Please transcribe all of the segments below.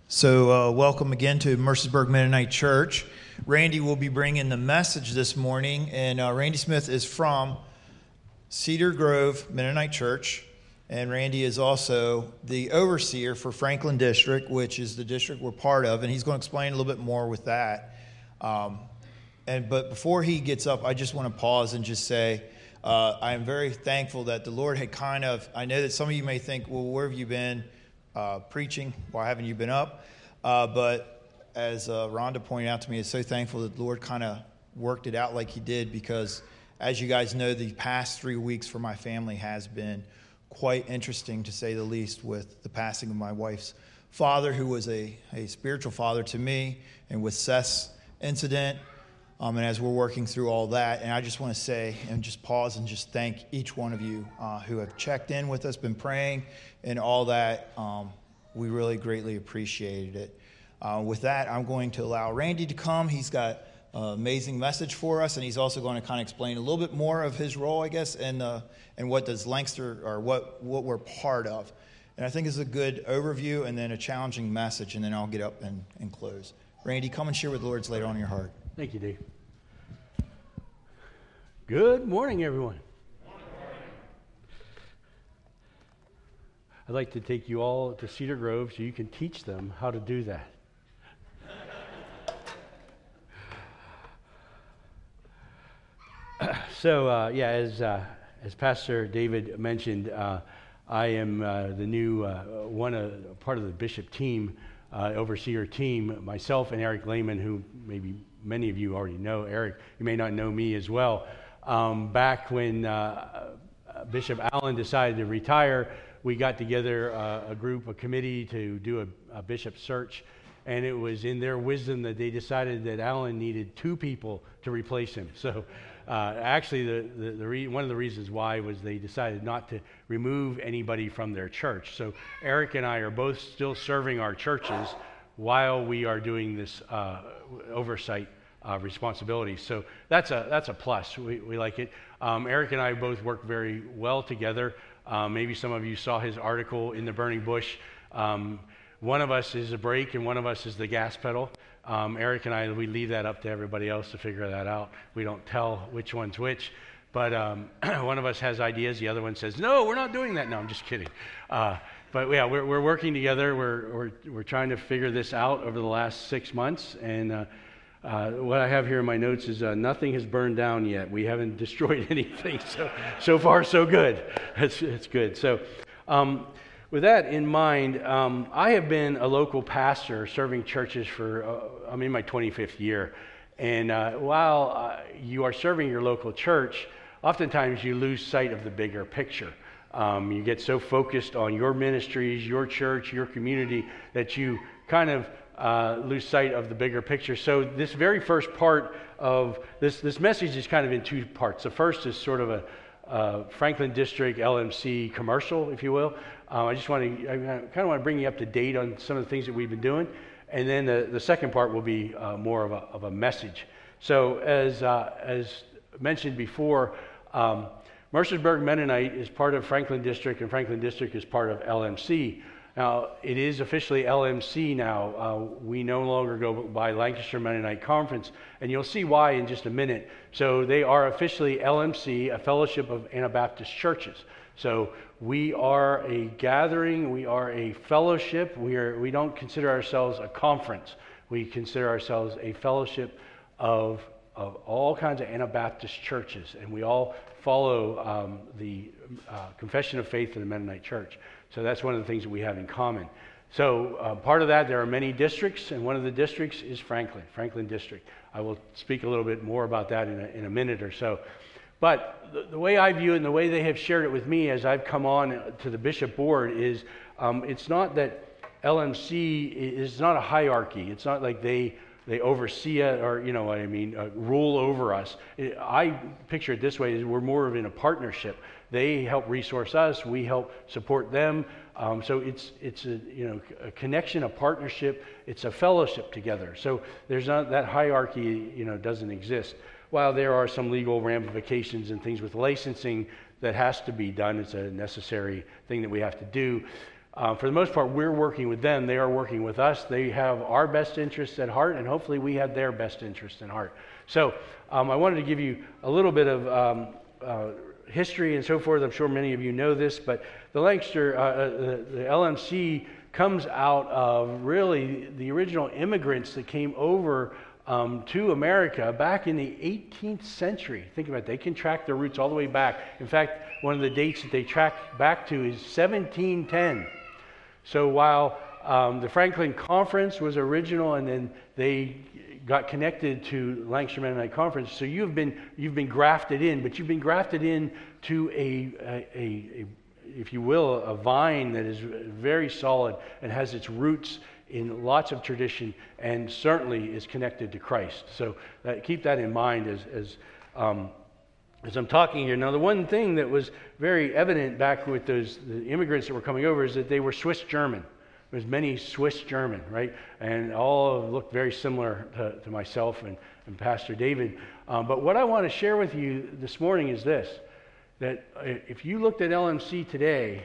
So welcome again to Mercersburg Mennonite Church. Randy will be bringing the message this morning, and Randy Smith is from Cedar Grove Mennonite Church, and Randy is also the overseer for Franklin District, which is the district we're part of, and he's going to explain a little bit more with that. But before he gets up, I just want to pause and just say I am very thankful that the Lord had I know that some of you may think, well, where have you been preaching? Why haven't you been up? But as Rhonda pointed out to me, I'm so thankful that the Lord kind of worked it out like he did, because as you guys know, the past 3 weeks for my family has been quite interesting, to say the least, with the passing of my wife's father, who was a spiritual father to me, and with Seth's incident. And as we're working through all that, and I just want to say and just pause and just thank each one of you who have checked in with us, been praying, and all that. We really greatly appreciated it. With that, I'm going to allow Randy to come. He's got an amazing message for us, and he's also going to kind of explain a little bit more of his role, I guess, and what does Lancaster, or what we're part of. And I think it's a good overview and then a challenging message, and then I'll get up and close. Randy, come and share what the Lord's laid on your heart. Thank you, Dave. Good morning, everyone. I'd like to take you all to Cedar Grove so you can teach them how to do that. As Pastor David mentioned, I am the new part of the bishop team, overseer team. Myself and Eric Lehman, who maybe many of you already know. Eric, you may not know me as well. Back when Bishop Allen decided to retire, we got together a committee to do a bishop search, and it was in their wisdom that they decided that Allen needed 2 people to replace him. So actually, one of the reasons why was they decided not to remove anybody from their church. So Eric and I are both still serving our churches while we are doing this oversight responsibility. So that's a plus. We like it. Eric and I both work very well together. Maybe some of you saw his article in the Burning Bush. One of us is a brake and one of us is the gas pedal. Eric and I, we leave that up to everybody else to figure that out. We don't tell which one's which. But one of us has ideas, the other one says, no, we're not doing that. No, I'm just kidding. But yeah, we're working together. We're trying to figure this out over the last 6 months. And what I have here in my notes is nothing has burned down yet. We haven't destroyed anything. So far, so good. It's good. So with that in mind, I have been a local pastor serving churches for, I'm in my 25th year. And while you are serving your local church, oftentimes you lose sight of the bigger picture. You get so focused on your ministries, your church, your community, that you kind of lose sight of the bigger picture. So this very first part of this message is kind of in 2 parts. The first is sort of a Franklin District LMC commercial, if you will. I kind of want to bring you up to date on some of the things that we've been doing, and then the second part will be more of a message. So as mentioned before, Mercersburg Mennonite is part of Franklin District, and Franklin District is part of LMC. Now, it is officially LMC now. We no longer go by Lancaster Mennonite Conference, and you'll see why in just a minute. So they are officially LMC, a fellowship of Anabaptist churches. So we are a gathering, we are a fellowship. We don't consider ourselves a conference. We consider ourselves a fellowship of all kinds of Anabaptist churches, and we all follow the Confession of Faith of the Mennonite Church. So that's one of the things that we have in common. So part of that, there are many districts, and one of the districts is Franklin District. I will speak a little bit more about that in a minute or so. But the way I view it and the way they have shared it with me as I've come on to the bishop board is it's not that LMC is not a hierarchy. It's not like they oversee it or, you know what I mean, rule over us. I picture it this way, is we're more of in a partnership. They help resource us, we help support them. So it's a connection, a partnership, it's a fellowship together. So there's not that hierarchy, doesn't exist. While there are some legal ramifications and things with licensing that has to be done, it's a necessary thing that we have to do. For the most part, we're working with them. They are working with us. They have our best interests at heart, and hopefully we have their best interest in heart. So I wanted to give you a little bit of history and so forth. I'm sure many of you know this, but the Lancaster, the LMC comes out of really the original immigrants that came over to America back in the 18th century. Think about it. They can track their roots all the way back. In fact, one of the dates that they track back to is 1710. So while the Franklin Conference was original, and then they got connected to Lancaster Mennonite Conference, so you've been grafted in, but you've been grafted in to a if you will, a vine that is very solid and has its roots in lots of tradition and certainly is connected to Christ. So keep that in mind as I'm talking here. Now, the one thing that was very evident back with the immigrants that were coming over is that they were Swiss German. There's many Swiss German, right? And all looked very similar to myself and Pastor David. But what I want to share with you this morning is this, that if you looked at LMC today,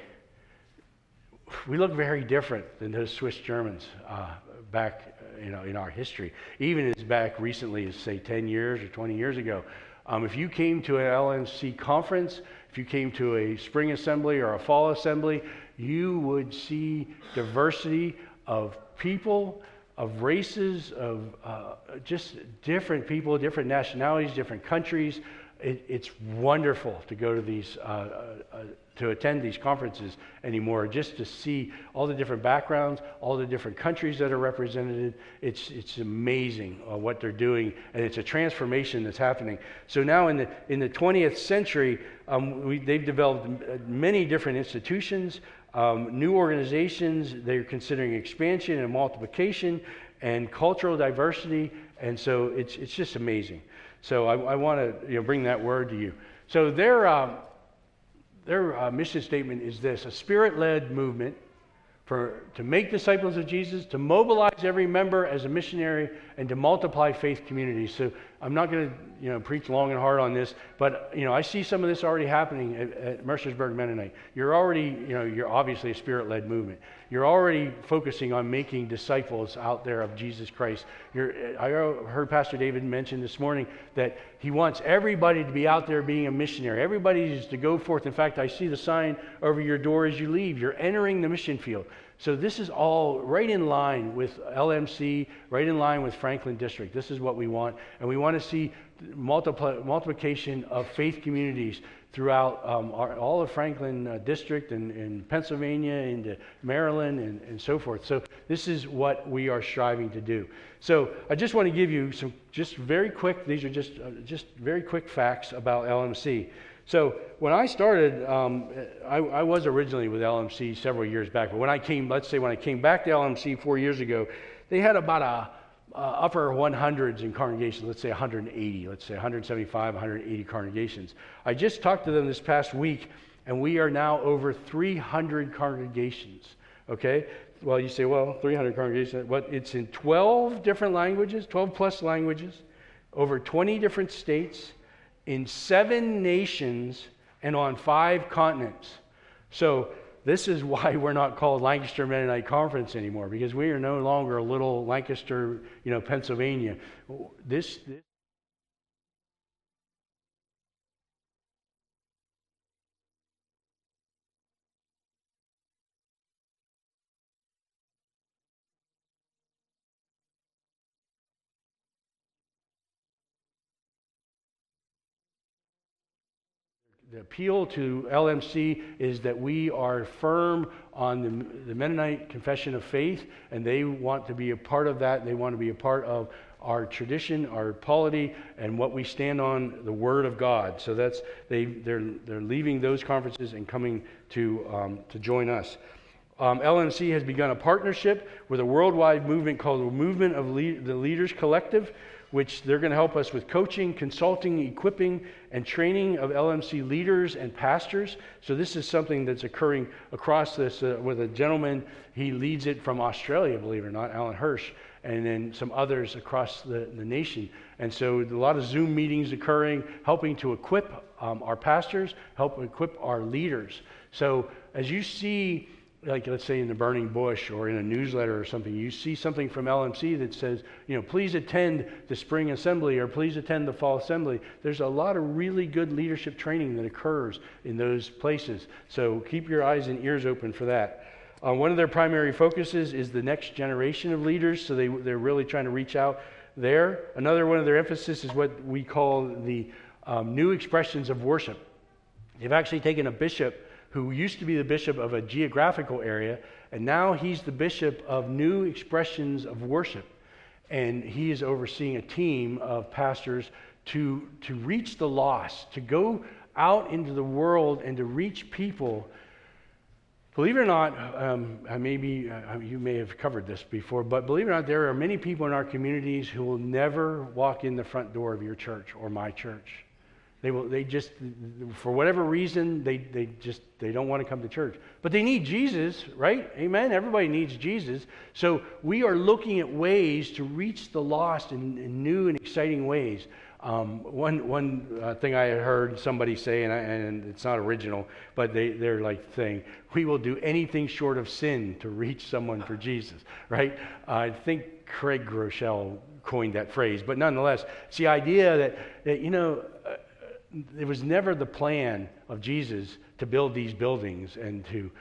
we look very different than those Swiss Germans back in our history, even as back recently as, say, 10 years or 20 years ago. If you came to an LMC conference, if you came to a spring assembly or a fall assembly, you would see diversity of people, of races, of just different people, different nationalities, different countries. It's wonderful to go to these, to attend these conferences anymore, just to see all the different backgrounds, all the different countries that are represented. It's amazing what they're doing, and it's a transformation that's happening. So now in the 20th century, they've developed many different institutions, new organizations. They're considering expansion and multiplication and cultural diversity, and so it's just amazing. So I want to bring that word to you. So their mission statement is this: a spirit-led movement to make disciples of Jesus, to mobilize every member as a missionary, and to multiply faith communities. So I'm not going to preach long and hard on this, but I see some of this already happening at Mercersburg Mennonite. You're already, you're obviously a spirit-led movement. You're already focusing on making disciples out there of Jesus Christ. I heard Pastor David mention this morning that he wants everybody to be out there being a missionary. Everybody is to go forth. In fact, I see the sign over your door as you leave. You're entering the mission field. So this is all right in line with LMC, right in line with Franklin District. This is what we want. And we want to see multiplication of faith communities throughout all of Franklin District and Pennsylvania, into Maryland, and so forth. So this is what we are striving to do. So I just want to give you some just very quick, these are just very quick facts about LMC. So when I started, I was originally with LMC several years back, but when I came back to LMC 4 years ago, they had about upper 100s in congregations, let's say 180, let's say 175, 180 congregations. I just talked to them this past week, and we are now over 300 congregations, okay? Well, you say, 300 congregations, but it's in 12 different languages, 12 plus languages, over 20 different states, in 7 nations, and on 5 continents. So this is why we're not called Lancaster Mennonite Conference anymore, because we are no longer a little Lancaster, Pennsylvania. The appeal to LMC is that we are firm on the Mennonite Confession of Faith, and they want to be a part of that. They want to be a part of our tradition, our polity, and what we stand on, the Word of God. So they're leaving those conferences and coming to join us. LMC has begun a partnership with a worldwide movement called the Movement of the Leaders Collective, which they're going to help us with coaching, consulting, equipping, and training of LMC leaders and pastors. So this is something that's occurring across this with a gentleman. He leads it from Australia, believe it or not, Alan Hirsch, and then some others across the nation. And so a lot of Zoom meetings occurring, helping to equip our pastors, help equip our leaders. So as you see like let's say in the Burning Bush or in a newsletter or something, you see something from LMC that says, please attend the spring assembly or please attend the fall assembly. There's a lot of really good leadership training that occurs in those places. So keep your eyes and ears open for that. One of their primary focuses is the next generation of leaders, so they're really trying to reach out there. Another one of their emphasis is what we call the new expressions of worship. They've actually taken a bishop who used to be the bishop of a geographical area, and now he's the bishop of new expressions of worship. And he is overseeing a team of pastors to reach the lost, to go out into the world and to reach people. Believe it or not, you may have covered this before, but believe it or not, there are many people in our communities who will never walk in the front door of your church or my church. They just, for whatever reason, they don't want to come to church. But they need Jesus, right? Amen? Everybody needs Jesus. So we are looking at ways to reach the lost in new and exciting ways. One thing I had heard somebody say, and it's not original, but they're like saying, we will do anything short of sin to reach someone for Jesus, right? I think Craig Groeschel coined that phrase, but nonetheless, it's the idea that it was never the plan of Jesus to build these buildings and to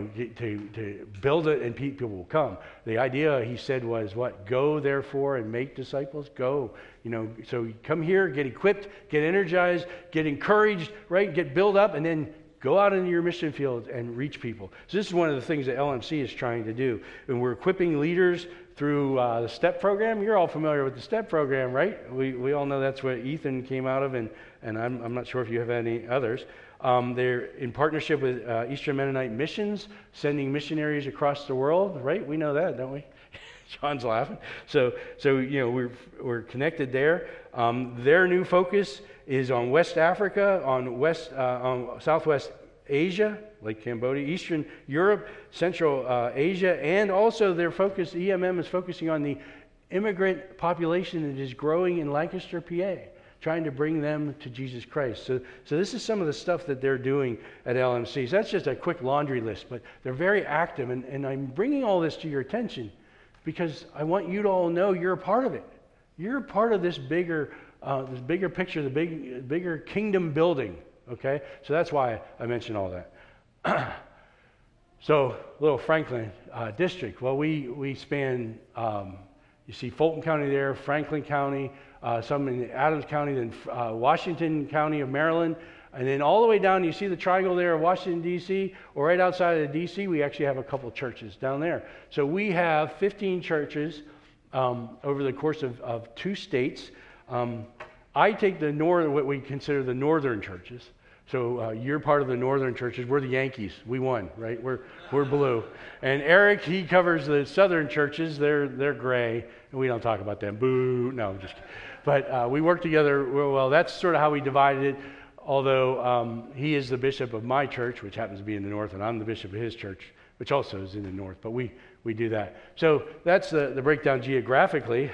build it and people will come. The idea, he said, was what? Go therefore and make disciples. Go. So you come here, get equipped, get energized, get encouraged, right? Get built up, and then go out into your mission field and reach people. So this is one of the things that LMC is trying to do. And we're equipping leaders through the STEP program. You're all familiar with the STEP program, right? We all know that's what Ethan came out of, and I'm not sure if you have any others. They're in partnership with Eastern Mennonite Missions, sending missionaries across the world, right? We know that, don't we? John's laughing. So we're connected there. Their new focus is on West Africa, on Southwest Asia, like Cambodia, Eastern Europe, Central Asia, and also their focus, EMM is focusing on the immigrant population that is growing in Lancaster, PA, trying to bring them to Jesus Christ. So this is some of the stuff that they're doing at LMC. So that's just a quick laundry list, but they're very active, and I'm bringing all this to your attention because I want you to all know you're a part of it. You're a part of this bigger picture, the bigger kingdom building. Okay, so that's why I mentioned all that. So, little Franklin district. Well, we span. You see Fulton County there, Franklin County, some in Adams County, then Washington County of Maryland, and then all the way down. You see the triangle there of Washington D.C. Or right outside of D.C. We actually have a couple churches down there. So we have 15 churches over the course of 2 states. I take what we consider the northern churches. So you're part of the northern churches. We're the Yankees. We won, right? We're blue. And Eric, he covers the southern churches. They're gray, and we don't talk about them. Boo! No, just kidding. But we work together. Well, that's sort of how we divided it. Although he is the bishop of my church, which happens to be in the north, and I'm the bishop of his church, which also is in the north. But we do that. So that's the breakdown geographically.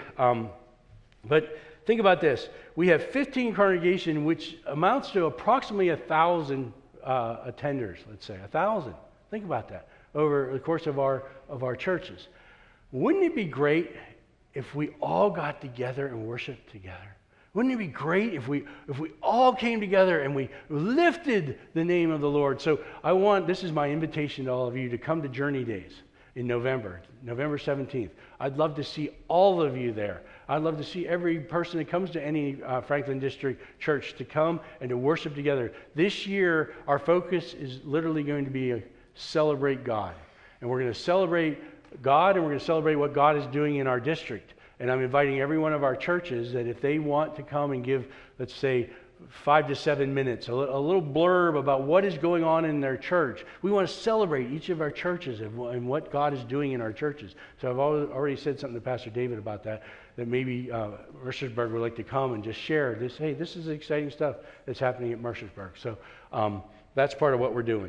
But think about this. We have 15 congregations, which amounts to approximately 1,000 attenders, let's say. 1,000. Think about that over the course of our churches. Wouldn't it be great if we all got together and worshiped together? Wouldn't it be great if we all came together and we lifted the name of the Lord? So this is my invitation to all of you to come to Journey Days in November 17th. I'd love to see all of you there. I'd love to see every person that comes to any Franklin District church to come and to worship together. This year, our focus is literally going to be celebrate God. And we're going to celebrate God, and we're going to celebrate what God is doing in our district. And I'm inviting every one of our churches that if they want to come and give, let's say, 5 to 7 minutes, a little blurb about what is going on in their church. We want to celebrate each of our churches and what God is doing in our churches. So I've already said something to Pastor David about that maybe Mercersburg would like to come and just share this. Hey, this is exciting stuff that's happening at Mercersburg. So that's part of what we're doing.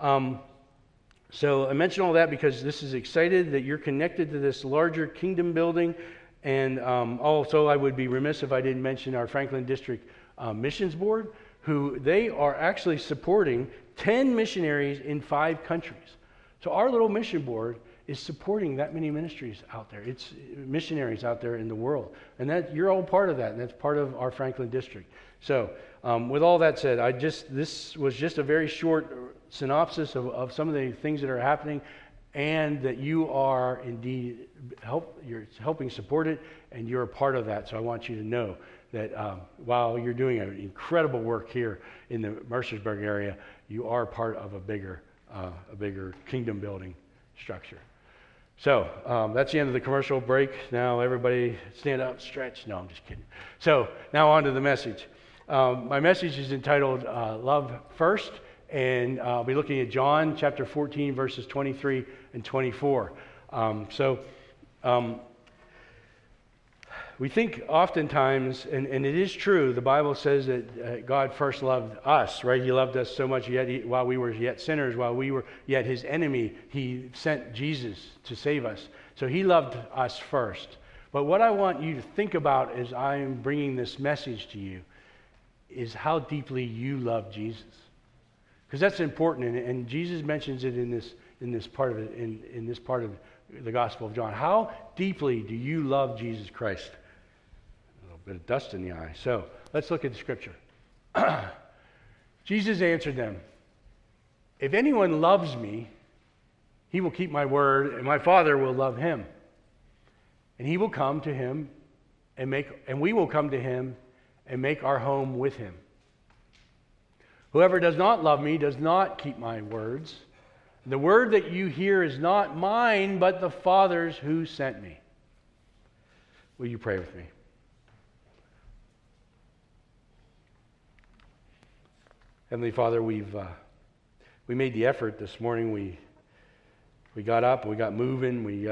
So I mention all that because this is excited that you're connected to this larger kingdom building. And also I would be remiss if I didn't mention our Franklin District Missions Board, who they are actually supporting 10 missionaries in 5 countries. So our little mission board is supporting that many ministries out there. It's missionaries out there in the world. And that you're all part of that, and that's part of our Franklin district. So with all that said, this was just a very short synopsis of some of the things that are happening, and that you are indeed you're helping support it, and you're a part of that. So I want you to know that while you're doing an incredible work here in the Mercersburg area, you are part of a bigger kingdom building structure. So that's the end of the commercial break. Now everybody stand up, stretch. No, I'm just kidding. So now on to the message. My message is entitled Love First, and I'll be looking at John chapter 14, verses 23 and 24. We think oftentimes, and it is true, the Bible says that God first loved us, right? He loved us so much while we were yet sinners, while we were yet his enemy, he sent Jesus to save us. So he loved us first. But what I want you to think about as I am bringing this message to you is how deeply you love Jesus. Because that's important, and Jesus mentions it in this part of the Gospel of John. How deeply do you love Jesus Christ? Bit of dust in the eye. So let's look at the scripture. Jesus answered them, "If anyone loves me, he will keep my word, and my Father will love him. And he will come to him and we will come to him and make our home with him. Whoever does not love me does not keep my words. The word that you hear is not mine, but the Father's who sent me." Will you pray with me? Heavenly Father, we made the effort this morning. We got up, we got moving, we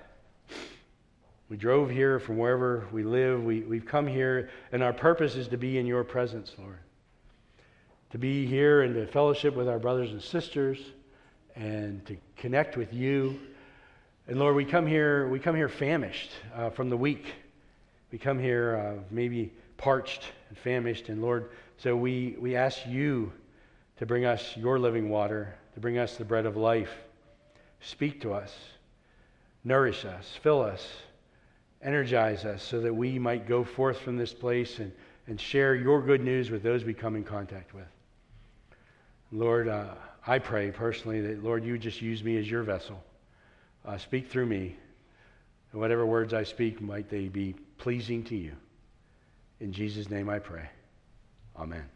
drove here from wherever we live. We've come here, and our purpose is to be in your presence, Lord. To be here and to fellowship with our brothers and sisters, and to connect with you. And Lord, we come here famished from the week. We come here maybe parched and famished, and Lord, so we ask you to bring us your living water, to bring us the bread of life. Speak to us, nourish us, fill us, energize us so that we might go forth from this place and share your good news with those we come in contact with. Lord, I pray personally that, Lord, you would just use me as your vessel. Speak through me. And whatever words I speak, might they be pleasing to you. In Jesus' name I pray. Amen.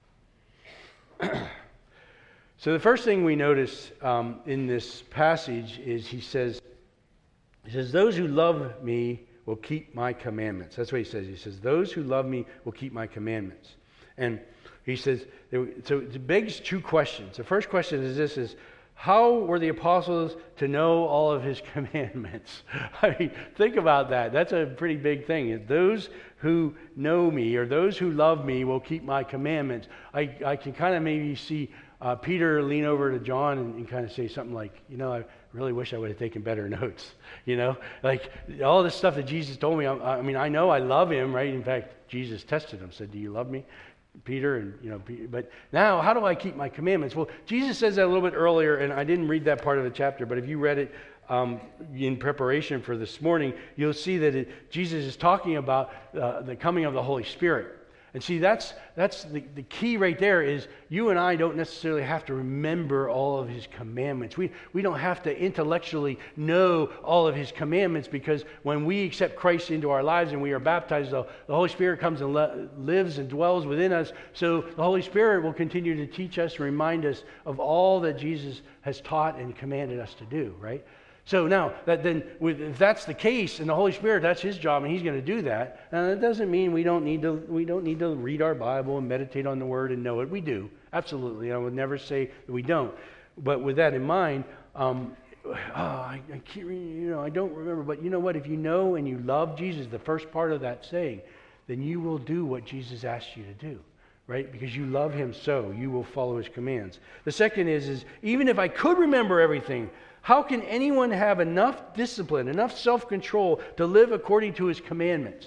So the first thing we notice in this passage is he says, those who love me will keep my commandments. That's what he says. He says, those who love me will keep my commandments. And he says, so it begs two questions. The first question is this, how were the apostles to know all of his commandments? I mean, think about that. That's a pretty big thing. Those who know me, or those who love me, will keep my commandments. I can kind of maybe see Peter lean over to John and kind of say something like, I really wish I would have taken better notes. Like all this stuff that Jesus told me. I know I love him, right? In fact, Jesus tested him, said, "Do you love me, Peter?" And but now, how do I keep my commandments? Well, Jesus says that a little bit earlier, and I didn't read that part of the chapter, but if you read it in preparation for this morning, you'll see that Jesus is talking about the coming of the Holy Spirit. And see, that's the key right there is you and I don't necessarily have to remember all of his commandments. We don't have to intellectually know all of his commandments, because when we accept Christ into our lives and we are baptized, the Holy Spirit comes and lives and dwells within us. So the Holy Spirit will continue to teach us and remind us of all that Jesus has taught and commanded us to do, right? So now, if that's the case, and the Holy Spirit, that's his job, and he's going to do that. Now, that doesn't mean we don't need to read our Bible and meditate on the Word and know it. We do, absolutely. I would never say that we don't. But with that in mind, I can't, I don't remember. But you know what? If you know and you love Jesus, the first part of that saying, then you will do what Jesus asked you to do. Right? Because you love him, so you will follow his commands. The second is even if I could remember everything, how can anyone have enough discipline, enough self-control to live according to his commandments?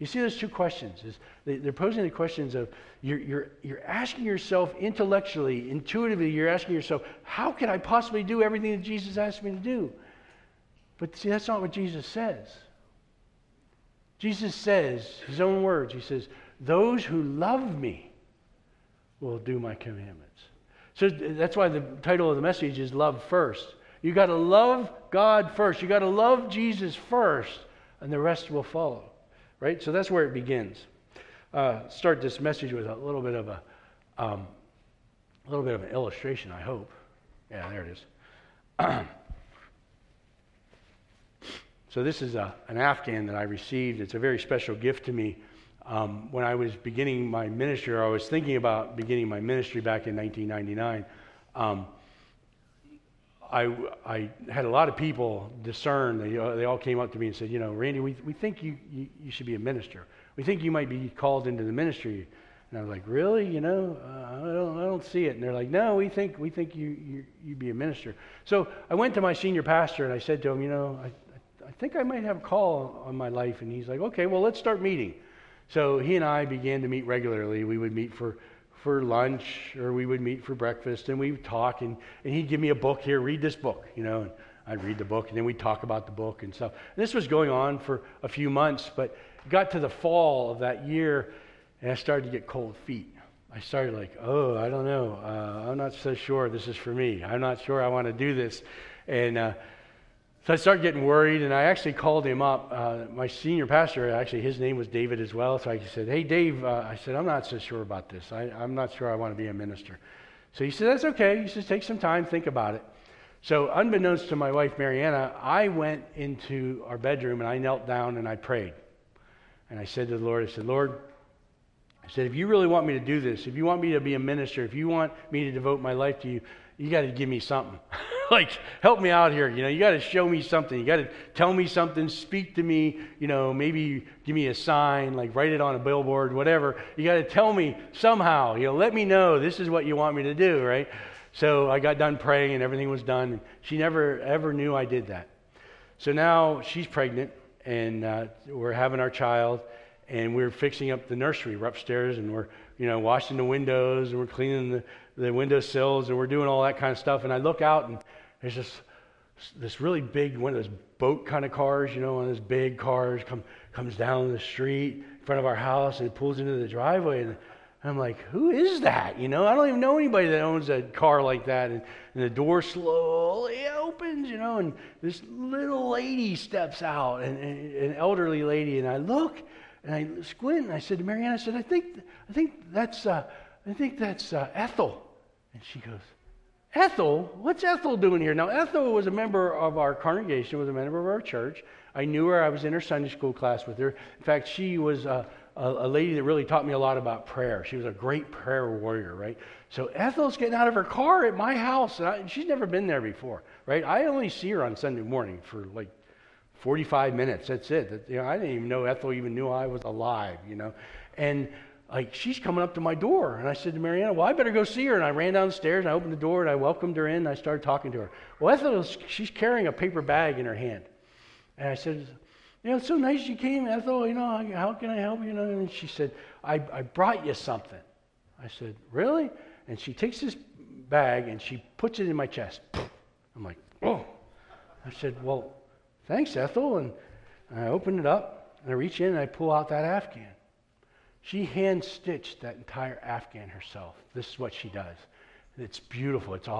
You see those two questions. They're posing the questions of, you're asking yourself intellectually, intuitively, you're asking yourself, how can I possibly do everything that Jesus asked me to do? But see, that's not what Jesus says. Jesus says, his own words, he says, those who love me will do my commandments. So that's why the title of the message is Love First. You got to love God first. You got to love Jesus first, and the rest will follow. Right? So that's where it begins. Start this message with a little bit of an illustration, I hope. Yeah, there it is. So this is an Afghan that I received. It's a very special gift to me. When I was beginning my ministry, or I was thinking about beginning my ministry back in 1999, I had a lot of people discern. They all came up to me and said, Randy, we think you should be a minister. We think you might be called into the ministry. And I was like, really? I don't see it. And they're like, no, we think you be a minister. So I went to my senior pastor and I said to him, I think I might have a call on my life. And he's like, okay, well, let's start meeting. So he and I began to meet regularly. We would meet for lunch, or we would meet for breakfast, and we would talk, and he'd give me a book, here, read this book, and I'd read the book, and then we'd talk about the book and stuff. And this was going on for a few months, but it got to the fall of that year, and I started to get cold feet. I started like, I don't know, I'm not so sure this is for me. I'm not sure I want to do this. And so I started getting worried, and I actually called him up. My senior pastor, actually, his name was David as well. So I said, hey, Dave, I said, I'm not so sure about this. I'm not sure I want to be a minister. So he said, that's okay. He says, take some time, think about it. So unbeknownst to my wife, Mariana, I went into our bedroom, and I knelt down, and I prayed. And I said to the Lord, Lord, if you really want me to do this, if you want me to be a minister, if you want me to devote my life to you, you got to give me something. Like, help me out here. You got to show me something. You got to tell me something, speak to me, maybe give me a sign, like write it on a billboard, whatever. You got to tell me somehow, let me know this is what you want me to do, right? So I got done praying and everything was done. And she never, ever knew I did that. So now she's pregnant and we're having our child and we're fixing up the nursery. We're upstairs and we're, washing the windows and we're cleaning the windowsills and we're doing all that kind of stuff. And I look out and there's this really big, one of those boat kind of cars, one of those big cars comes down the street in front of our house and it pulls into the driveway. And I'm like, who is that? I don't even know anybody that owns a car like that. And the door slowly opens, and this little lady steps out, and an elderly lady. And I look and I squint and I said to Marianne, I think that's Ethel. And she goes, Ethel? What's Ethel doing here? Now, Ethel was a member of our congregation, was a member of our church. I knew her. I was in her Sunday school class with her. In fact, she was a lady that really taught me a lot about prayer. She was a great prayer warrior, right? So Ethel's getting out of her car at my house, and she's never been there before, right? I only see her on Sunday morning for like 45 minutes. That's it. I didn't even know Ethel even knew I was alive, And like, she's coming up to my door. And I said to Mariana, well, I better go see her. And I ran downstairs, and I opened the door, and I welcomed her in, and I started talking to her. Well, Ethel, she's carrying a paper bag in her hand. And I said, it's so nice you came, Ethel. How can I help you? And she said, I brought you something. I said, really? And she takes this bag, and she puts it in my chest. I'm like, oh. I said, well, thanks, Ethel. And I opened it up, and I reach in, and I pull out that Afghan. She hand-stitched that entire Afghan herself. This is what she does. It's beautiful. It's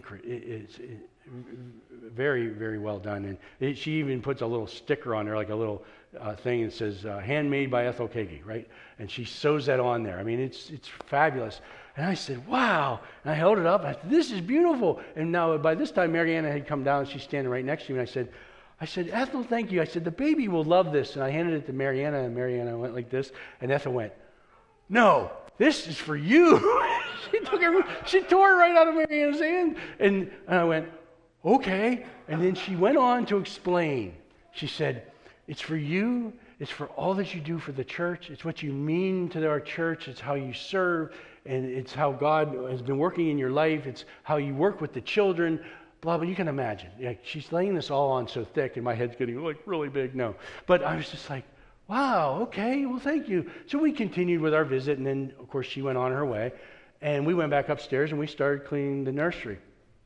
very, very well done. And she even puts a little sticker on there, like a little thing that says, handmade by Ethel Kagi, right? And she sews that on there. I mean, it's fabulous. And I said, wow. And I held it up. I said, this is beautiful. And now, by this time, Mariana had come down. She's standing right next to me. And I said, Ethel, thank you. I said, the baby will love this. And I handed it to Mariana, and Mariana went like this. And Ethel went, no, this is for you. She tore it right out of Mariana's hand. And I went, okay. And then she went on to explain. She said, it's for you. It's for all that you do for the church. It's what you mean to our church. It's how you serve. And it's how God has been working in your life. It's how you work with the children. Blah, blah, you can imagine. She's laying this all on so thick, and my head's getting like really big. No. But I was just like, Wow, okay, well, thank you. So we continued with our visit, and then, of course, she went on her way. And we went back upstairs, and we started cleaning the nursery.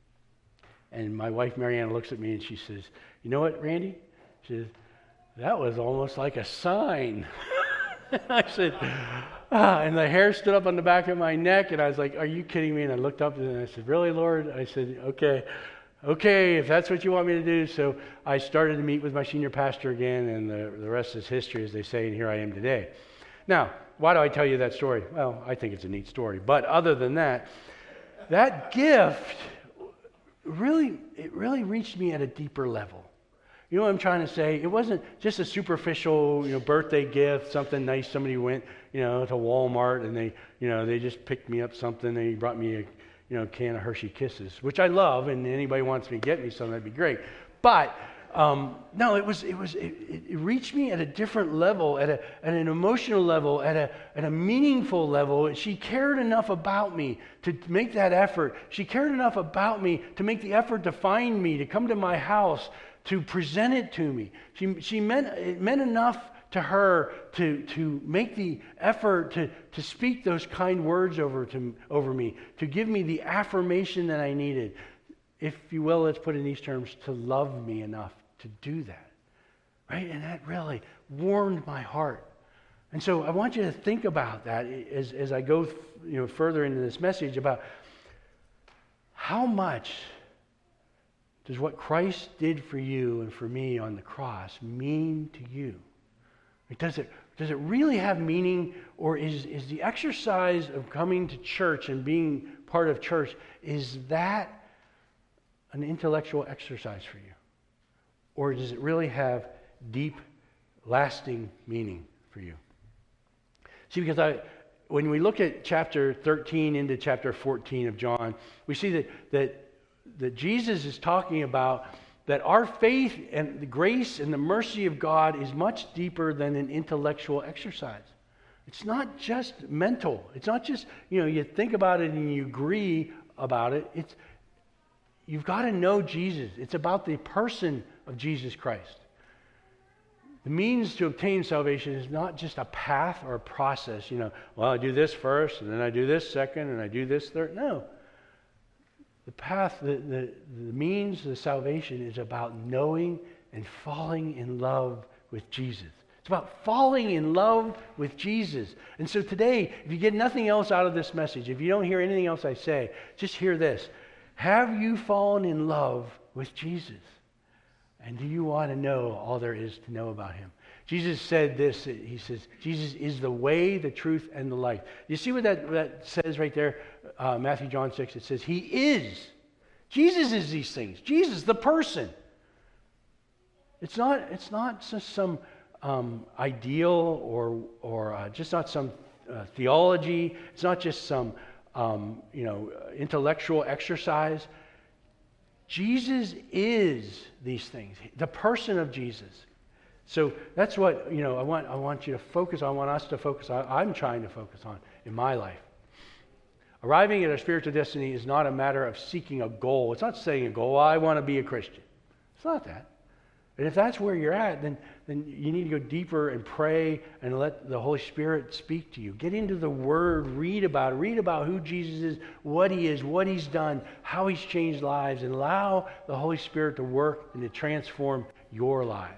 And my wife, Marianne, looks at me, and she says, you know what, Randy? She says, that was almost like a sign. I said, and the hair stood up on the back of my neck, and I was like, are you kidding me? And I looked up, and I said, really, Lord? I said, okay, if that's what you want me to do. So I started to meet with my senior pastor again, and the rest is history, as they say, and here I am today. Now, why do I tell you that story? Well, I think it's a neat story. But other than that, that gift really reached me at a deeper level. You know what I'm trying to say? It wasn't just a superficial, birthday gift, something nice. Somebody went, to Walmart and they just picked me up something. They brought me a can of Hershey Kisses, which I love, and anybody wants me to get me some, that'd be great. But no, it reached me at a different level, at an emotional level, at a meaningful level. She cared enough about me to make that effort. She cared enough about me to make the effort to find me, to come to my house, to present it to me. It meant enough to her to make the effort to speak those kind words over me, to give me the affirmation that I needed. If you will, let's put it in these terms, to love me enough to do that, right? And that really warmed my heart. And so I want you to think about that as I go further into this message about how much does what Christ did for you and for me on the cross mean to you? Does it really have meaning, or is the exercise of coming to church and being part of church, is that an intellectual exercise for you? Or does it really have deep, lasting meaning for you? See, because when we look at chapter 13 into chapter 14 of John, we see that Jesus is talking about that our faith and the grace and the mercy of God is much deeper than an intellectual exercise. It's not just mental. It's not just, you think about it and you agree about it. You've got to know Jesus. It's about the person of Jesus Christ. The means to obtain salvation is not just a path or a process. I do this first, and then I do this second, and I do this third. No. The path, the means to salvation is about knowing and falling in love with Jesus. It's about falling in love with Jesus. And so today, if you get nothing else out of this message, if you don't hear anything else I say, just hear this. Have you fallen in love with Jesus? And do you want to know all there is to know about him? Jesus said this. He says, Jesus is the way, the truth, and the life. You see what that says right there? Matthew, John 6. It says, he is. Jesus is these things. Jesus, the person. It's not just some ideal or just not some theology. It's not just some intellectual exercise. Jesus is these things. The person of Jesus. So that's what I want you to focus on. I want us to focus on. I'm trying to focus on in my life. Arriving at our spiritual destiny is not a matter of seeking a goal. It's not saying a goal. I want to be a Christian. It's not that. And if that's where you're at, then you need to go deeper and pray and let the Holy Spirit speak to you. Get into the Word, read about who Jesus is, what He's done, how He's changed lives, and allow the Holy Spirit to work and to transform your lives.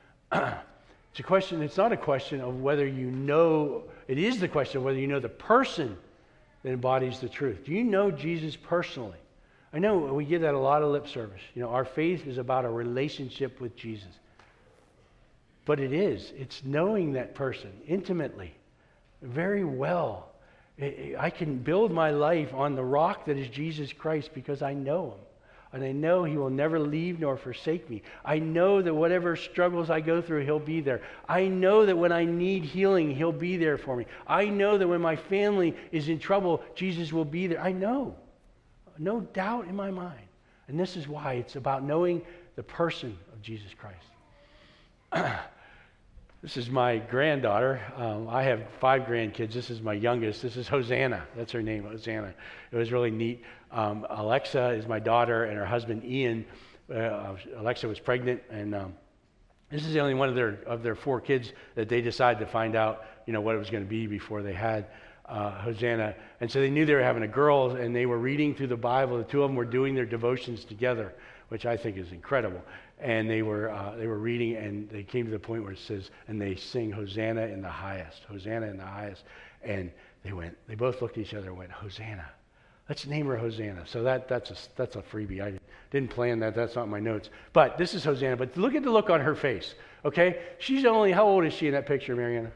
It's not a question of whether you know, it is the question of whether you know the person that embodies the truth. Do you know Jesus personally? I know we give that a lot of lip service. Our faith is about a relationship with Jesus. But it's knowing that person intimately, very well. I can build my life on the rock that is Jesus Christ because I know him. And I know he will never leave nor forsake me. I know that whatever struggles I go through, he'll be there. I know that when I need healing, he'll be there for me. I know that when my family is in trouble, Jesus will be there. I know. No doubt in my mind. And this is why it's about knowing the person of Jesus Christ. This is my granddaughter. I have 5 grandkids. This is my youngest. This is Hosanna. That's her name, Hosanna. It was really neat. Alexa is my daughter, and her husband, Ian. Alexa was pregnant, and This is the only one of their 4 kids that they decided to find out, what it was going to be before they had Hosanna. And so they knew they were having a girl, and they were reading through the Bible. The 2 of them were doing their devotions together, which I think is incredible. And they were reading, and they came to the point where it says, and they sing Hosanna in the highest, Hosanna in the highest. And they both looked at each other and went, Hosanna. Let's name her Hosanna. So that's a freebie. I didn't plan that. That's not in my notes. But this is Hosanna. But look at the look on her face. Okay? She's only, how old is she in that picture, Mariana?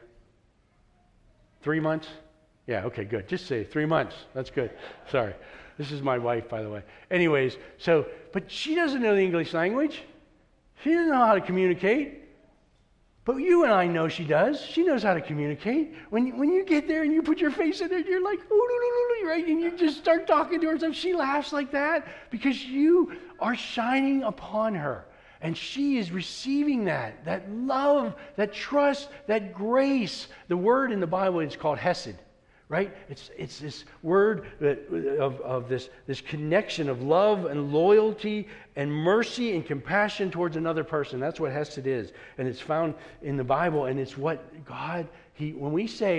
3 months? Yeah, okay, good. Just say 3 months. That's good. Sorry. This is my wife, by the way. Anyways, but she doesn't know the English language. She doesn't know how to communicate. But you and I know she does. She knows how to communicate. When you get there and you put your face in there, you're like, ooh, right? And you just start talking to her and stuff. She laughs like that because you are shining upon her. And she is receiving that love, that trust, that grace. The word in the Bible is called hesed. Right? It's this word of this connection of love and loyalty and mercy and compassion towards another person. That's what hesed is. And it's found in the Bible, and it's what God, when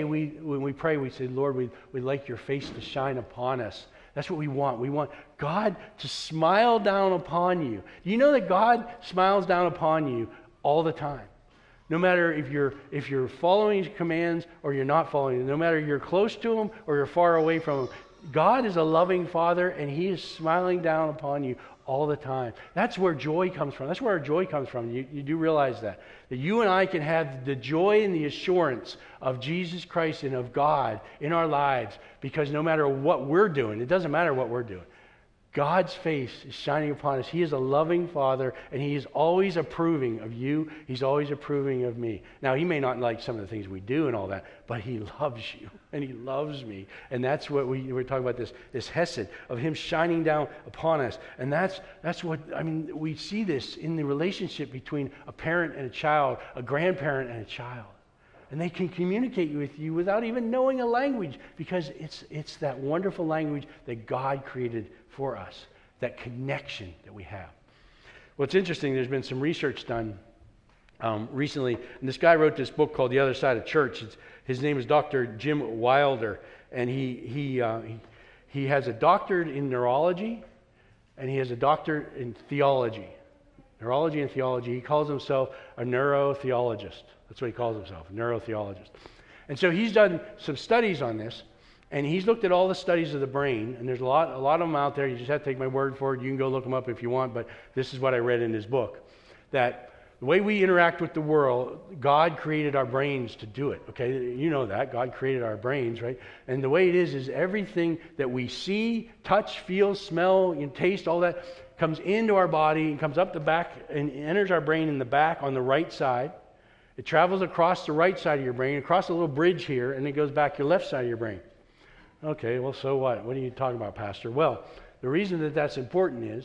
we pray, we say, Lord, we'd like your face to shine upon us. That's what we want. We want God to smile down upon you. Do you know that God smiles down upon you all the time? No matter if you're following his commands or you're not following them, no matter you're close to him or you're far away from him, God is a loving Father, and he is smiling down upon you all the time. That's where joy comes from. That's where our joy comes from. You do realize that you and I can have the joy and the assurance of Jesus Christ and of God in our lives, because no matter what we're doing, it doesn't matter what we're doing, God's face is shining upon us. He is a loving Father, and he is always approving of you. He's always approving of me. Now, he may not like some of the things we do and all that, but he loves you, and he loves me. And that's what we're talking about, this hesed of him shining down upon us. And that's what, we see this in the relationship between a parent and a child, a grandparent and a child. And they can communicate with you without even knowing a language, because it's that wonderful language that God created for us, that connection that we have. Well, it's interesting. There's been some research done recently, and this guy wrote this book called The Other Side of Church. His name is Dr. Jim Wilder, and he has a doctorate in neurology, and he has a doctorate in theology. Neurology and theology. He calls himself a neurotheologist. That's what he calls himself, a neurotheologist. And so he's done some studies on this, and he's looked at all the studies of the brain, and there's a lot of them out there. You just have to take my word for it. You can go look them up if you want, but this is what I read in his book, that the way we interact with the world, God created our brains to do it, okay? You know that. God created our brains, right? And the way it is everything that we see, touch, feel, smell, taste, all that comes into our body and comes up the back and enters our brain in the back on the right side. It travels across the right side of your brain, across a little bridge here, and it goes back your left side of your brain. Okay, well, so what? What are you talking about, Pastor? Well, the reason that that's important is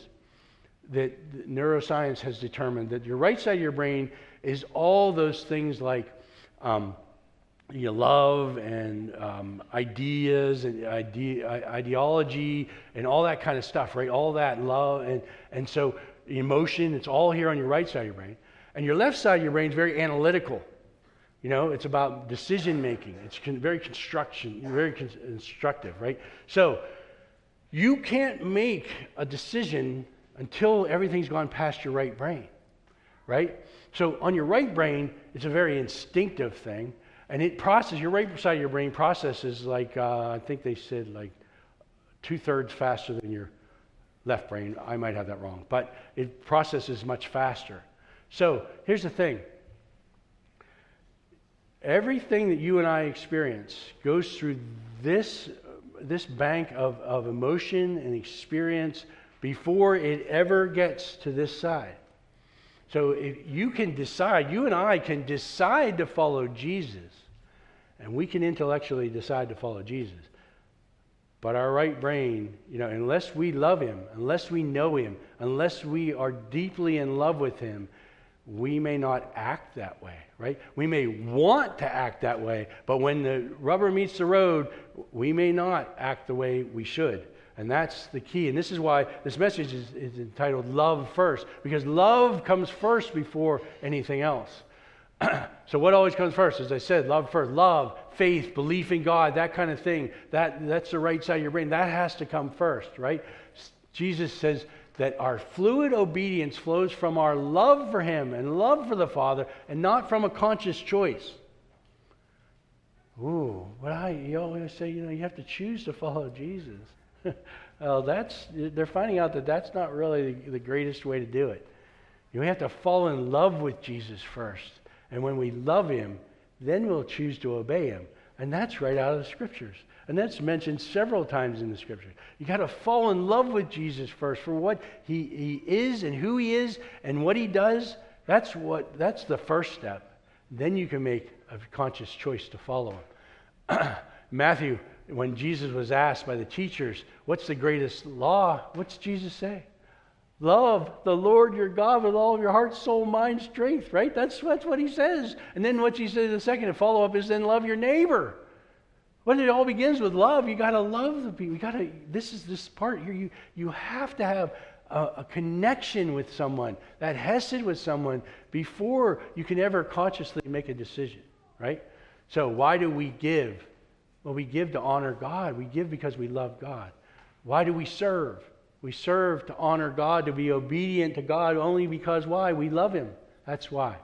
that neuroscience has determined that your right side of your brain is all those things like love and ideas and ideology and all that kind of stuff, right? All that love and so emotion, it's all here on your right side of your brain. And your left side of your brain is very analytical. It's about decision making. It's very constructive, right? So you can't make a decision until everything's gone past your right brain, right? So on your right brain, it's a very instinctive thing, and your right side of your brain processes like, I think they said like 2/3 faster than your left brain. I might have that wrong, but it processes much faster. So here's the thing. Everything that you and I experience goes through this bank of emotion and experience before it ever gets to this side. So if you can decide, you and I can decide to follow Jesus, and we can intellectually decide to follow Jesus. But our right brain, unless we love him, unless we know him, unless we are deeply in love with him, we may not act that way, right? We may want to act that way, but when the rubber meets the road, we may not act the way we should. And that's the key. And this is why this message is entitled Love First, because love comes first before anything else. So what always comes first? As I said, love first. Love, faith, belief in God, that kind of thing. That's the right side of your brain. That has to come first, right? Jesus says that our fluid obedience flows from our love for Him and love for the Father, and not from a conscious choice. Ooh, you always say, you have to choose to follow Jesus. Well, they're finding out that that's not really the greatest way to do it. You have to fall in love with Jesus first. And when we love Him, then we'll choose to obey Him. And that's right out of the Scriptures. And that's mentioned several times in the Scriptures. You got to fall in love with Jesus first for what He is and who He is and what He does. That's the first step. Then you can make a conscious choice to follow Him. Matthew, when Jesus was asked by the teachers, what's the greatest law? What's Jesus say? Love the Lord your God with all of your heart, soul, mind, strength, right? That's what He says. And then what He says in the second, and follow up is then love your neighbor. But it all begins with love. You got to love the people. This is this part here. You have to have a connection with someone, that hesed with someone, before you can ever consciously make a decision, right? So why do we give? Well, we give to honor God. We give because we love God. Why do we serve? We serve to honor God, to be obedient to God, only because why? We love Him. That's why.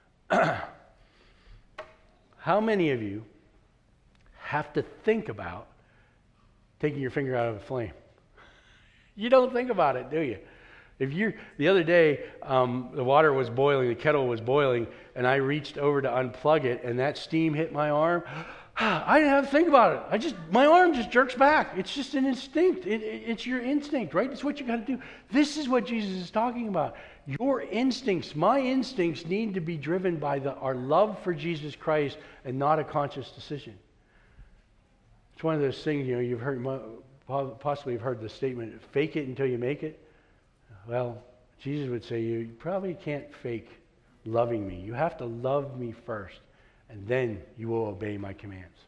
How many of you have to think about taking your finger out of a flame? You don't think about it, do you? The other day, the water was boiling, the kettle was boiling, and I reached over to unplug it, and that steam hit my arm. I didn't have to think about it. My arm just jerks back. It's just an instinct. It's your instinct, right? It's what you got to do. This is what Jesus is talking about. Your instincts, my instincts, need to be driven by our love for Jesus Christ and not a conscious decision. It's one of those things, you've heard, possibly you've heard the statement, fake it until you make it. Well, Jesus would say, you probably can't fake loving me. You have to love me first, and then you will obey my commands.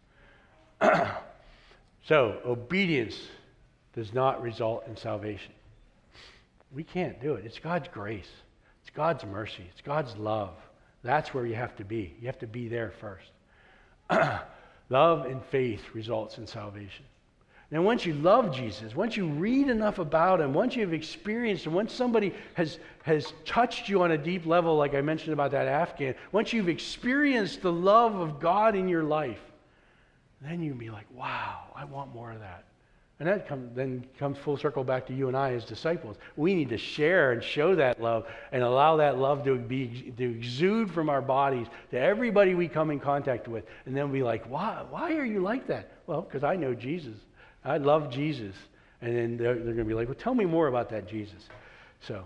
So, obedience does not result in salvation. We can't do it. It's God's grace. It's God's mercy. It's God's love. That's where you have to be. You have to be there first. Love and faith results in salvation. Now, once you love Jesus, once you read enough about Him, once you've experienced Him, once somebody has touched you on a deep level, like I mentioned about that Afghan, once you've experienced the love of God in your life, then you'll be like, wow, I want more of that. And that comes full circle back to you and I as disciples. We need to share and show that love and allow that love to exude from our bodies to everybody we come in contact with. And then be like, why are you like that? Well, because I know Jesus. I love Jesus. And then they're going to be like, well, tell me more about that Jesus. So,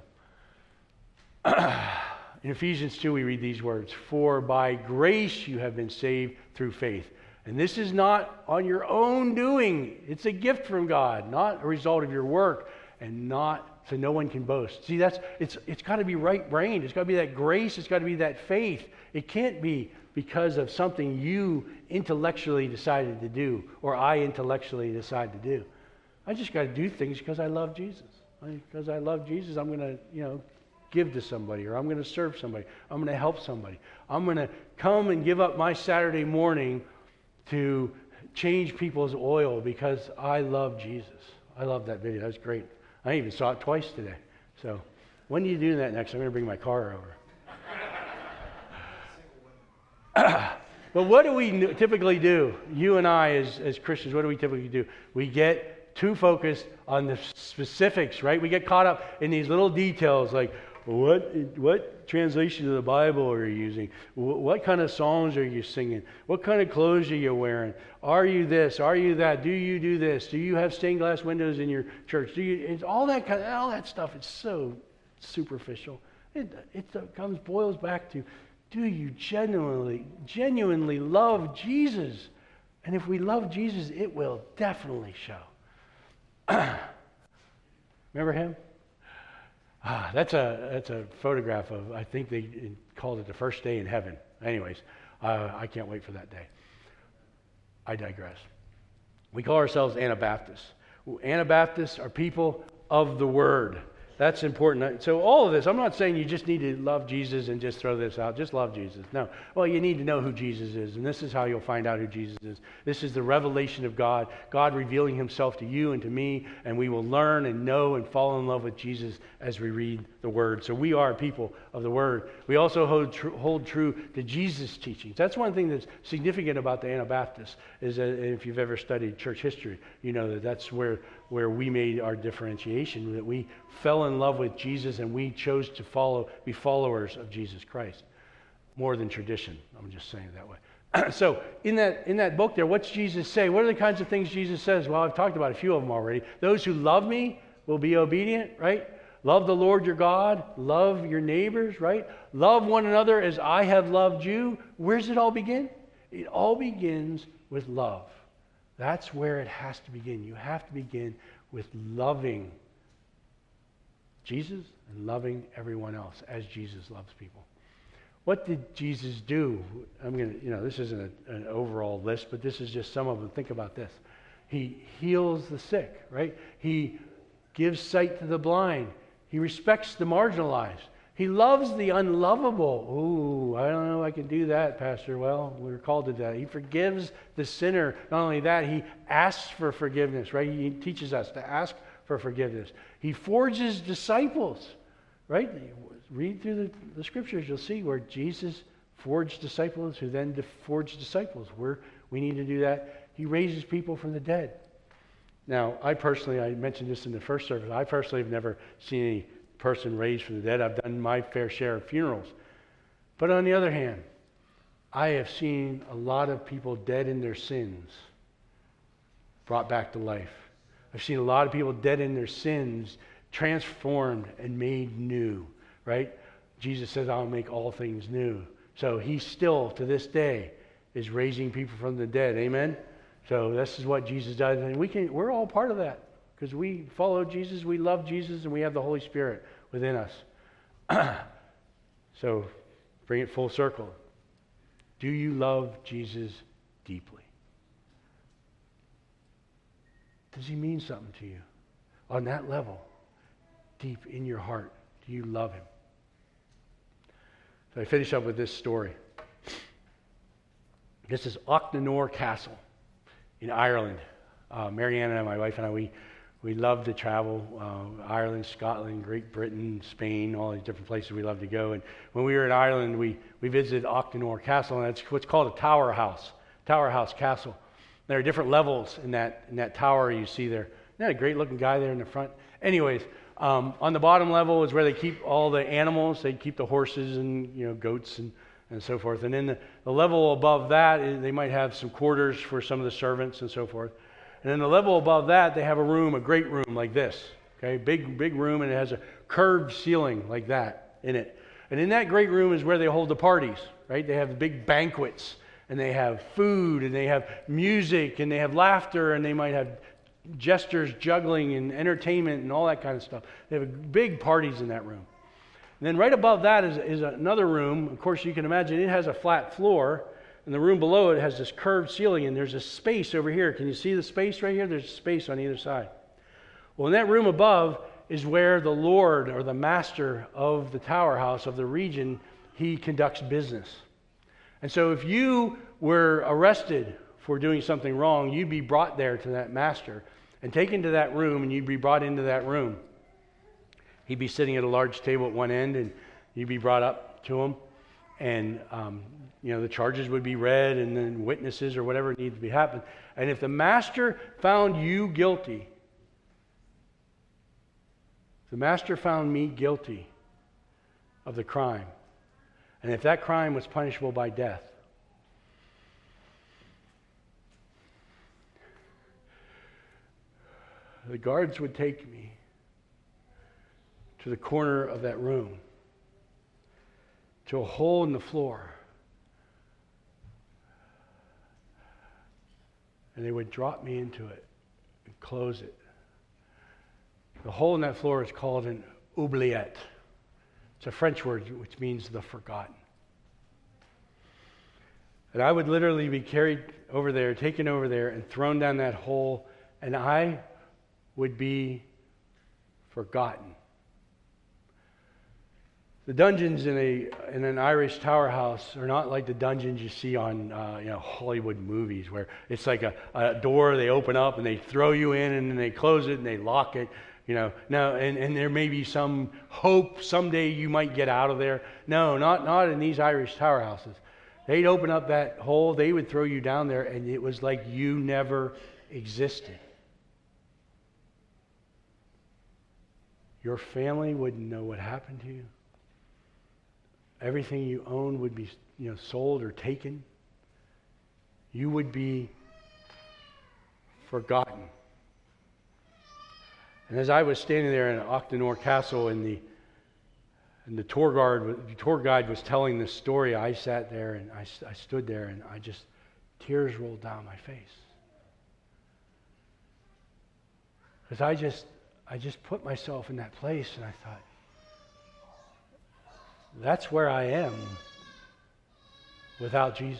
in Ephesians 2, we read these words, for by grace you have been saved through faith. And this is not on your own doing. It's a gift from God, not a result of your work, and not so no one can boast. See, it's got to be right-brained. It's got to be that grace. It's got to be that faith. It can't be because of something you intellectually decided to do, or I intellectually decide to do. I just got to do things because I love Jesus. Because I love Jesus, I'm going to, give to somebody, or I'm going to serve somebody. I'm going to help somebody. I'm going to come and give up my Saturday morning to change people's oil because I love Jesus. I love that video. That was great. I even saw it twice today. So when are you doing that next? I'm going to bring my car over. But what do we typically do? You and I as Christians, what do we typically do? We get too focused on the specifics, right? We get caught up in these little details like, what translation of the Bible are you using? What kind of songs are you singing? What kind of clothes are you wearing? Are you this? Are you that? Do you do this? Do you have stained glass windows in your church? It's all that stuff. It's so superficial. It boils back to, do you genuinely love Jesus? And if we love Jesus, it will definitely show. Remember him? That's a photograph of, I think they called it the first day in heaven. Anyways, I can't wait for that day. I digress. We call ourselves Anabaptists. Anabaptists are people of the Word. That's important. So all of this, I'm not saying you just need to love Jesus and just throw this out. Just love Jesus. No. Well, you need to know who Jesus is, and this is how you'll find out who Jesus is. This is the revelation of God, God revealing himself to you and to me, and we will learn and know and fall in love with Jesus as we read the Word. So we are people of the Word. We also hold true to Jesus' teachings. That's one thing that's significant about the Anabaptists, is that if you've ever studied church history, you know that that's where we made our differentiation, that we fell in love with Jesus and we chose to be followers of Jesus Christ, more than tradition. I'm just saying it that way. So in that book there, what's Jesus say? What are the kinds of things Jesus says? Well, I've talked about a few of them already. Those who love me will be obedient, right? Love the Lord your God. Love your neighbors, right? Love one another as I have loved you. Where does it all begin? It all begins with love. That's where it has to begin. You have to begin with loving Jesus and loving everyone else as Jesus loves people. What did Jesus do? This isn't an overall list, but this is just some of them. Think about this. He heals the sick, right? He gives sight to the blind. He respects the marginalized. He loves the unlovable. Ooh, I don't know if I can do that, Pastor. Well, we're called to that. He forgives the sinner. Not only that, he asks for forgiveness, right? He teaches us to ask for forgiveness. He forges disciples, right? Read through the scriptures. You'll see where Jesus forged disciples who then forged disciples. We need to do that. He raises people from the dead. Now, I mentioned this in the first service, I personally have never seen any person raised from the dead. I've done my fair share of funerals. But on the other hand, I have seen a lot of people dead in their sins brought back to life. I've seen a lot of people dead in their sins transformed and made new, right? Jesus says, I'll make all things new. So he still, to this day, is raising people from the dead. Amen? So this is what Jesus does. And we're all part of that. Because we follow Jesus, we love Jesus, and we have the Holy Spirit within us. So, bring it full circle. Do you love Jesus deeply? Does he mean something to you? On that level, deep in your heart, do you love him? So I finish up with this story. This is Auchtenore Castle in Ireland. Marianne and I, my wife and I, we love to travel, Ireland, Scotland, Great Britain, Spain, all these different places we love to go. And when we were in Ireland, we visited Auchtenore Castle, and it's what's called a tower house castle. There are different levels in that tower you see there. Isn't that a great-looking guy there in the front? Anyways, on the bottom level is where they keep all the animals. They keep the horses and goats and so forth. And then the level above that, they might have some quarters for some of the servants and so forth. And then the level above that, they have a great room like this, okay? Big room, and it has a curved ceiling like that in it. And in that great room is where they hold the parties, right? They have big banquets, and they have food, and they have music, and they have laughter, and they might have jesters juggling and entertainment and all that kind of stuff. They have big parties in that room. And then right above that is another room. Of course, you can imagine it has a flat floor. And the room below it has this curved ceiling, and there's a space over here. Can you see the space right here? There's space on either side. Well, in that room above is where the Lord, or the master of the tower house, of the region, he conducts business. And so if you were arrested for doing something wrong, you'd be brought there to that master and taken to that room, and you'd be brought into that room. He'd be sitting at a large table at one end, and you'd be brought up to him. And the charges would be read, and then witnesses or whatever needs to be happened. And if the master found you guilty, the master found me guilty of the crime, and if that crime was punishable by death, the guards would take me to the corner of that room, to a hole in the floor. And they would drop me into it and close it. The hole in that floor is called an oubliette. It's a French word which means the forgotten. And I would literally be carried over there, taken over there, and thrown down that hole. And I would be forgotten. The dungeons in an Irish tower house are not like the dungeons you see on Hollywood movies, where it's like a door they open up and they throw you in and then they close it and they lock it. No, and there may be some hope someday you might get out of there. No, not in these Irish tower houses. They'd open up that hole, they would throw you down there, and it was like you never existed. Your family wouldn't know what happened to you. Everything you owned would be, sold or taken. You would be forgotten. And as I was standing there in Octanor Castle, and the tour guide was telling this story, I sat there and I stood there, and tears rolled down my face. Because I just put myself in that place, and I thought, that's where I am without Jesus.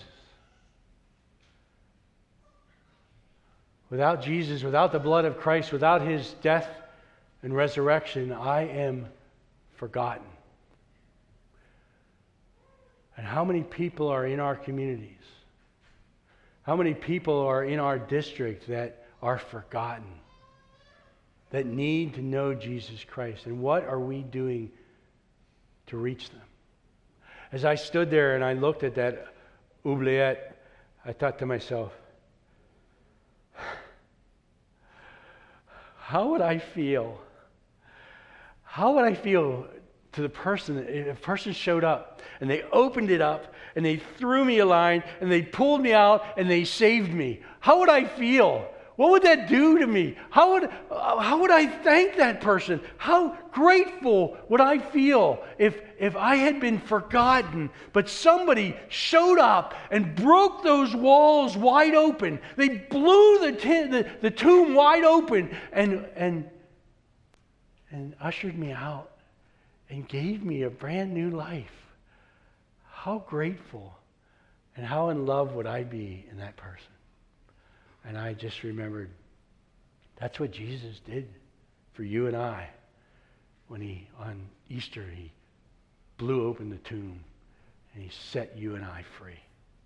Without Jesus, without the blood of Christ, without his death and resurrection, I am forgotten. And how many people are in our communities? How many people are in our district that are forgotten, that need to know Jesus Christ? And what are we doing to reach them? As I stood there and I looked at that oubliette, I thought to myself, how would I feel? How would I feel to the person, if a person showed up and they opened it up and they threw me a line and they pulled me out and they saved me? How would I feel? What would that do to me? How would I thank that person? How grateful would I feel if I had been forgotten, but somebody showed up and broke those walls wide open? They blew the tomb wide open and ushered me out and gave me a brand new life. How grateful and how in love would I be in that person? And I just remembered, that's what Jesus did for you and I when on Easter, he blew open the tomb and he set you and I free.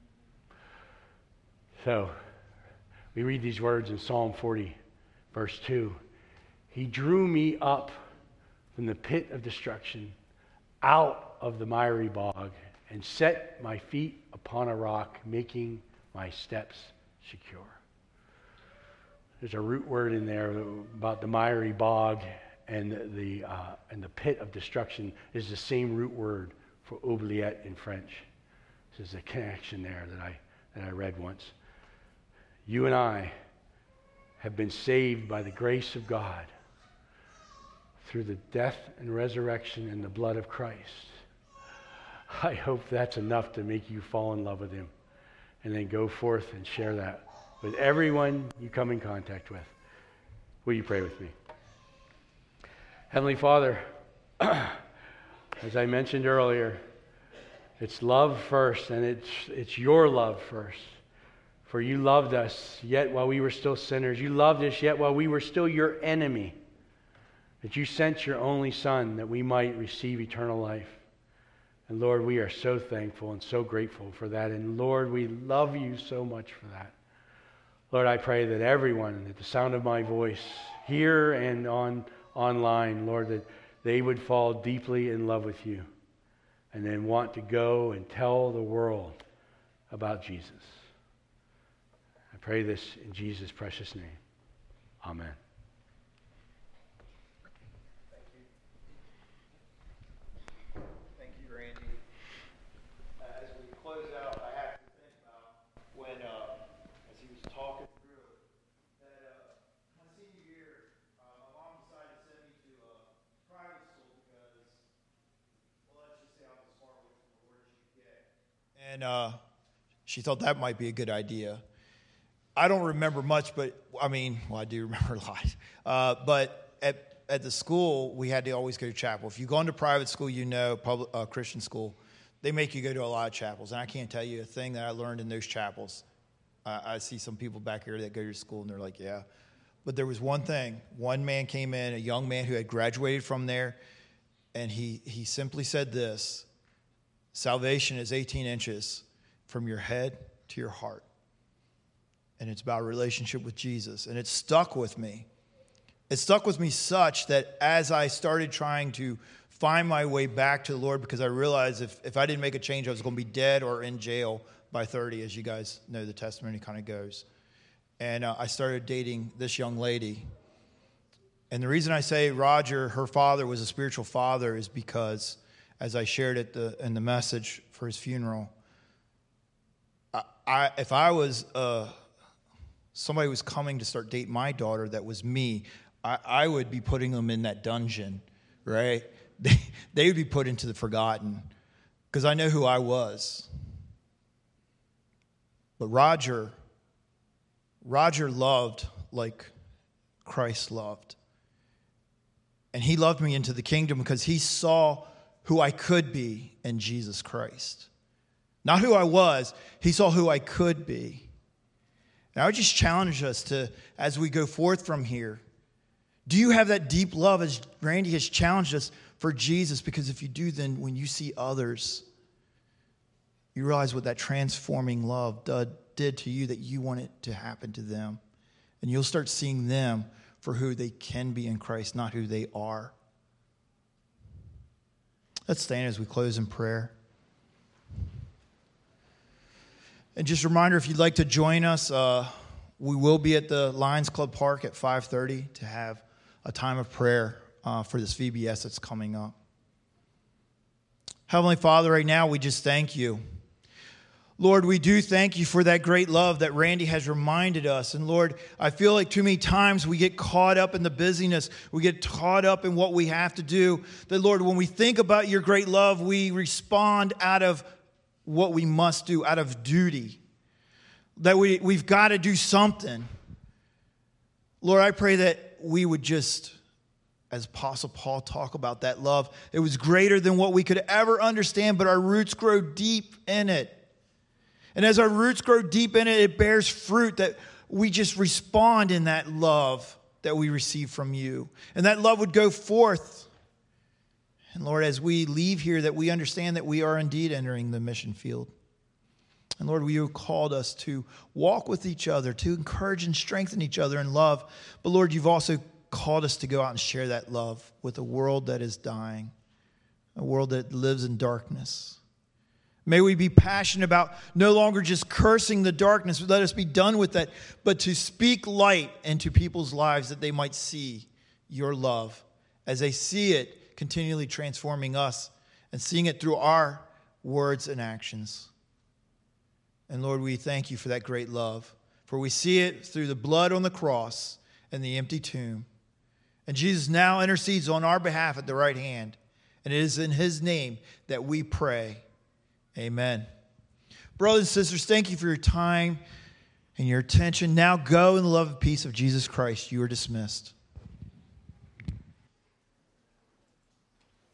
So, we read these words in Psalm 40, verse 2. He drew me up from the pit of destruction, out of the miry bog, and set my feet upon a rock, making my steps secure. There's a root word in there about the miry bog, and the pit of destruction is the same root word for oubliette in French. This is a connection there that I read once. You and I have been saved by the grace of God through the death and resurrection and the blood of Christ. I hope that's enough to make you fall in love with him, and then go forth and share that with everyone you come in contact with. Will you pray with me? Heavenly Father, as I mentioned earlier, it's love first, and it's your love first. For you loved us yet while we were still sinners. You loved us yet while we were still your enemy. That you sent your only Son that we might receive eternal life. And Lord, we are so thankful and so grateful for that. And Lord, we love you so much for that. Lord, I pray that everyone at the sound of my voice, here and online, Lord, that they would fall deeply in love with you and then want to go and tell the world about Jesus. I pray this in Jesus' precious name. Amen. Thank you, Randy. As we close out, I have to think about when, as he was talking through that my senior year, my mom decided to send me to a private school because, well, let's just say I was as far away from the Lord as you could get. And she thought that might be a good idea. I don't remember much, but I do remember a lot. But at the school, we had to always go to chapel. If you go into private school, public Christian school, they make you go to a lot of chapels. And I can't tell you a thing that I learned in those chapels. I see some people back here that go to school, and they're like, yeah. But there was one thing. One man came in, a young man who had graduated from there, and he simply said this: salvation is 18 inches from your head to your heart. And it's about a relationship with Jesus. And it stuck with me. It stuck with me such that as I started trying to find my way back to the Lord, because I realized if I didn't make a change, I was going to be dead or in jail by 30, as you guys know the testimony kind of goes. And I started dating this young lady. And the reason I say Roger, her father, was a spiritual father is because, as I shared in the message for his funeral, if I was somebody was coming to start dating my daughter that was me, I would be putting them in that dungeon, right? They would be put into the forgotten because I know who I was. But Roger loved like Christ loved. And he loved me into the kingdom because he saw who I could be in Jesus Christ. Not who I was, he saw who I could be. And I would just challenge us to, as we go forth from here, do you have that deep love, as Randy has challenged us, for Jesus? Because if you do, then when you see others, you realize what that transforming love did to you, that you want it to happen to them. And you'll start seeing them for who they can be in Christ, not who they are. Let's stand as we close in prayer. And just a reminder, if you'd like to join us, we will be at the Lions Club Park at 5:30 to have a time of prayer for this VBS that's coming up. Heavenly Father, right now we just thank you. Lord, we do thank you for that great love that Randy has reminded us. And Lord, I feel like too many times we get caught up in the busyness. We get caught up in what we have to do. That, Lord, when we think about your great love, we respond out of what we must do, out of duty. That we've got to do something. Lord, I pray that we would just, as Apostle Paul talk about that love, it was greater than what we could ever understand, but our roots grow deep in it. And as our roots grow deep in it, it bears fruit, that we just respond in that love that we receive from you. And that love would go forth. And Lord, as we leave here, that we understand that we are indeed entering the mission field. And Lord, you called us to walk with each other, to encourage and strengthen each other in love. But Lord, you've also called us to go out and share that love with a world that is dying, a world that lives in darkness. May we be passionate about no longer just cursing the darkness, let us be done with that, but to speak light into people's lives that they might see your love as they see it continually transforming us and seeing it through our words and actions. And Lord, we thank you for that great love, for we see it through the blood on the cross and the empty tomb. And Jesus now intercedes on our behalf at the right hand. And it is in his name that we pray. Amen. Brothers and sisters, thank you for your time and your attention. Now go in the love and peace of Jesus Christ. You are dismissed.